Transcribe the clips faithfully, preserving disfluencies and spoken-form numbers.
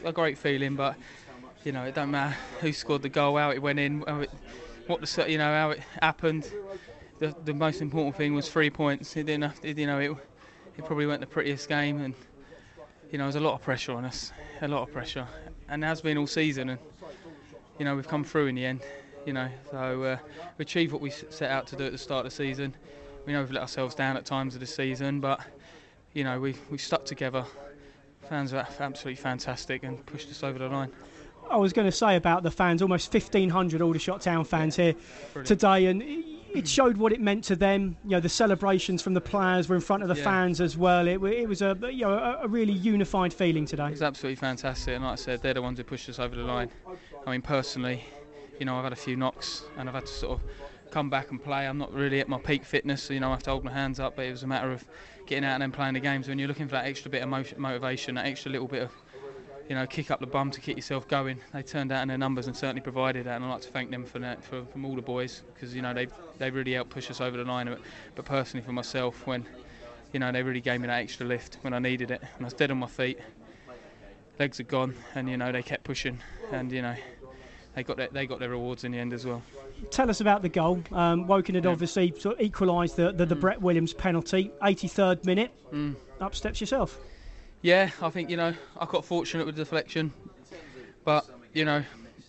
a great feeling, but you know, it don't matter who scored the goal, how it went in, how it, what the you know how it happened. The the most important thing was three points. It didn't have to, you know, it it probably went the prettiest game, and you know, there's a lot of pressure on us, a lot of pressure, and there has been all season, and you know, we've come through in the end. You know, so uh, we achieved what we set out to do at the start of the season. We know we've let ourselves down at times of the season, but you know, we we stuck together. Fans are absolutely fantastic and pushed us over the line. I was going to say about the fans, almost fifteen hundred Aldershot Town fans here Brilliant. today, and it showed what it meant to them. You know, the celebrations from the players were in front of the yeah. fans as well. It, it was a you know a really unified feeling today. It's absolutely fantastic, and like I said, they're the ones who pushed us over the line. I mean, personally, you know, I've had a few knocks and I've had to sort of come back and play. I'm not really at my peak fitness, so, you know, I have to hold my hands up, but it was a matter of getting out and then playing the games. When you're looking for that extra bit of motivation, that extra little bit of, you know, kick up the bum to keep yourself going, they turned out in their numbers and certainly provided that, and I'd like to thank them for that, for, from all the boys, because, you know, they they really helped push us over the line. But, but personally for myself, when, you know, they really gave me that extra lift when I needed it, and I was dead on my feet, legs are gone, and, you know, they kept pushing, and, you know, They got their, they got their rewards in the end as well. Tell us about the goal. Um, Woking had yeah. obviously sort of equalised the, the, the mm. Brett Williams penalty. eighty-third minute, mm. up steps yourself. Yeah, I think, you know, I got fortunate with the deflection, but, you know,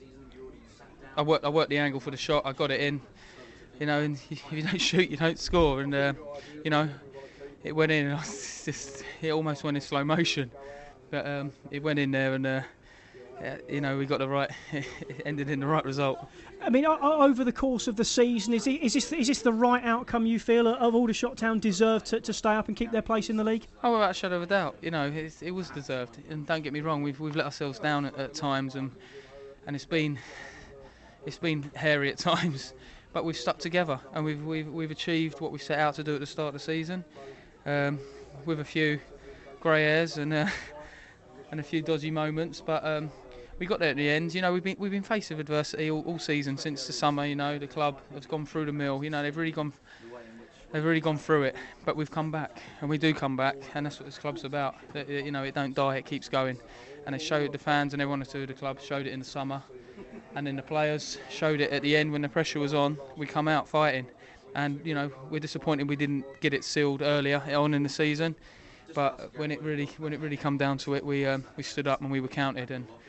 I worked I worked the angle for the shot. I got it in, you know, and if you don't shoot, you don't score. And uh, you know, it went in, and I was just it almost went in slow motion, but um, it went in there, and. Uh, Uh, you know, we got the right. It ended in the right result. I mean, over the course of the season, is, it, is this is this the right outcome you feel of Aldershot Town deserve to, to stay up and keep their place in the league? Oh, without a shadow of a doubt. You know, it's, it was deserved. And don't get me wrong, we've we've let ourselves down at, at times, and and it's been it's been hairy at times, but we've stuck together, and we've we've we've achieved what we set out to do at the start of the season, um, with a few grey hairs and uh, and a few dodgy moments, but. Um, We got there at the end. You know, we've been we've been faced with adversity all, all season since the summer. You know, the club has gone through the mill. You know, they've really gone they've really gone through it. But we've come back, and we do come back, and that's what this club's about. That, you know, it don't die, it keeps going, and it showed the fans and everyone who the club showed it in the summer, and then the players showed it at the end when the pressure was on. We come out fighting, and you know, we're disappointed we didn't get it sealed earlier on in the season. But when it really when it really come down to it, we um, we stood up and we were counted, and